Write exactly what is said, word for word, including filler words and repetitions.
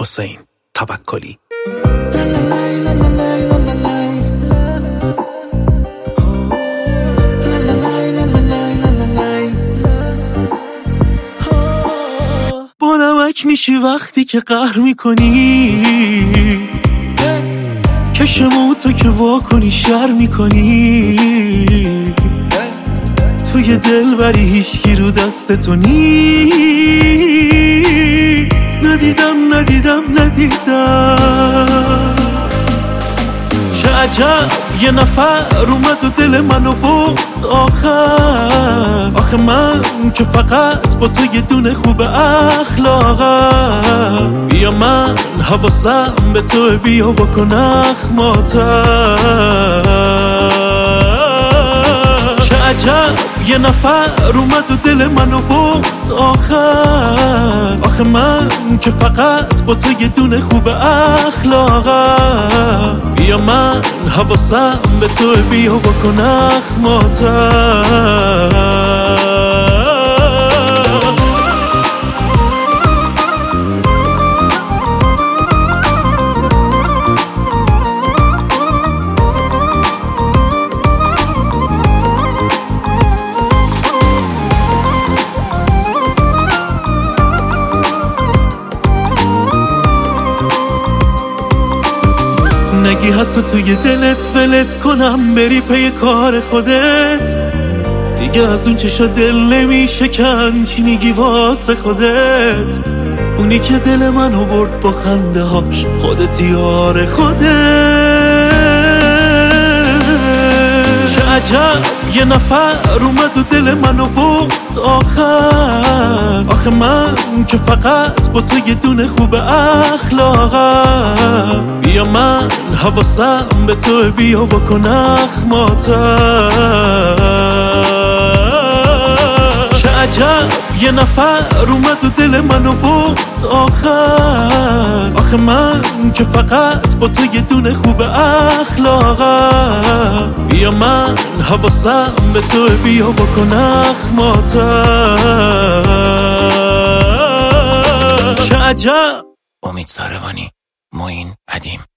حسین توکلی. با نمک میشی وقتی که قهر میکنی، کشمو تو که وا کنی شر میکنی، توی دل بری هیچکی رو دست تو نی. ندیدم ندیدم ندیدم چه عجب یه نفر اومد و دل منو برد آخر. آخه من که فقط با تو یه دونه خوب اخلاقم، بیا من حواسم به تو، بیا وکن اخماتم. چه عجب یه نفر اومد و دل منو برد آخر. آخه من که فقط با تو یه دونه خوب اخلاقم، بیا من حواسم به تو، بیا وکن اخماتم. نگی حتی توی دلت ولت کنم بری پی کار خودت، دیگه از اون چشا دل نمیشکن، چی میگی واسه خودت؟ اونی که دل منو برد با خنده هاش، خودت یار خودت. چه عجب یه نفر اومد و دل منو برد آخر. آخه من که فقط با تو یه دونه خوب اخلاقم، بیا من حواسم به تو، بیا وکن اخماتم. چه عجب یه نفر اومد و دل منو برد آخر. آخه من که فقط با تو یه دونه خوب اخلاقم، بیا من حواسم به تو، بیا وکن اخماتم. چه عجب. امید ساروانی، معین ادیم.